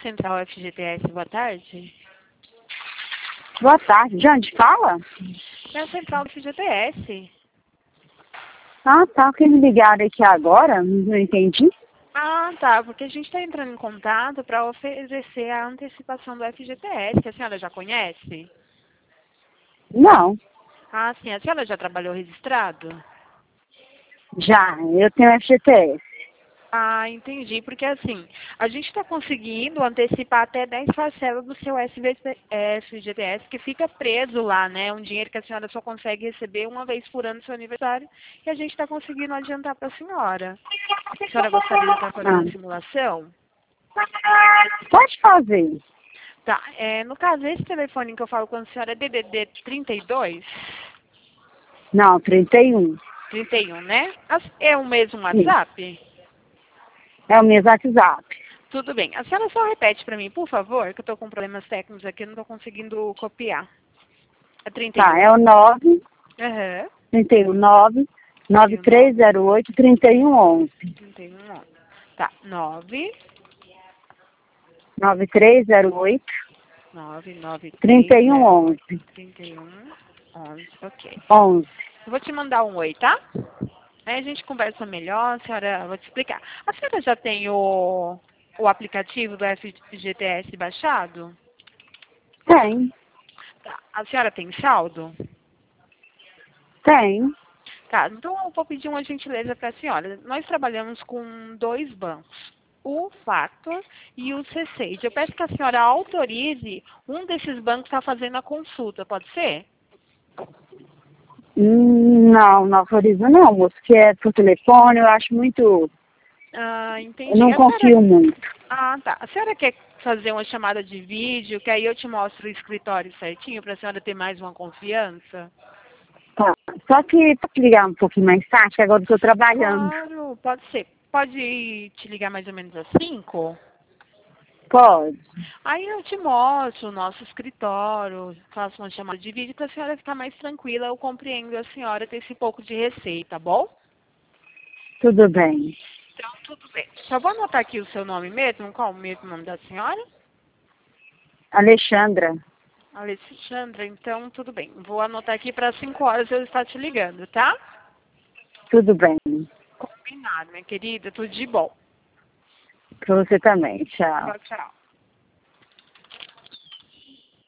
Central FGTS, boa tarde. Boa tarde. De onde fala? É a Central FGTS. Ah, tá. Porque me ligaram aqui agora, não entendi. Ah, tá, porque a gente está entrando em contato para oferecer a antecipação do FGTS, que a senhora já conhece? Não, Ah, sim, a senhora já trabalhou registrado? já. Eu tenho FGTS. Ah, entendi, porque assim, a gente está conseguindo antecipar até 10 parcelas do seu FGTS, que fica preso lá, né? Um dinheiro que a senhora só consegue receber uma vez por ano no seu aniversário, e a gente está conseguindo adiantar para a senhora. A senhora gostaria de estar fazendo a simulação? Pode fazer. Tá, no caso, esse telefone que eu falo com a senhora é DDD 32? Não, 31. 31, né? É o mesmo WhatsApp? É o mesmo WhatsApp. Tudo bem. A senhora só repete para mim, por favor, que eu estou com problemas técnicos aqui, não estou conseguindo copiar. É 31. Tá, é o 9, Aham. 31, 9, 31, 9308, 3111. 31. Tá, 9, 9308, 9, 9, 3, 0, 3111. 31, 11. Ok. 11. Eu vou te mandar um oi, tá? Aí a gente conversa melhor, a senhora, eu vou te explicar. A senhora já tem o aplicativo do FGTS baixado? Tem, Tá. A senhora tem saldo? tem. Tá, então eu vou pedir uma gentileza para a senhora. Nós trabalhamos com 2 bancos, o Factor e o C6. Eu peço que a senhora autorize um desses bancos a fazendo a consulta, pode ser? Não, não autorizo não, moço, que é por telefone, eu acho muito... Ah, Eu entendi. não confio muito. Ah, tá. A senhora quer fazer uma chamada de vídeo, que aí eu te mostro o escritório certinho, para a senhora ter mais uma confiança? Tá. Só que pode ligar um pouquinho mais tarde, que agora eu estou trabalhando. Claro, pode ser. Pode te ligar mais ou menos às 5? Pode. Aí eu te mostro o nosso escritório, faço uma chamada de vídeo para a senhora ficar mais tranquila. Eu compreendo a senhora ter esse pouco de receio, tá bom? Tudo bem. Então, tudo bem. Só vou anotar aqui o seu nome mesmo. Qual o mesmo nome da senhora? Alexandra, Alexandra. Então, tudo bem. Vou anotar aqui para 5 horas eu estar te ligando, tá? tudo bem. Combinado, minha querida. Tudo de bom. Para você também. Tchau. Tchau, tchau.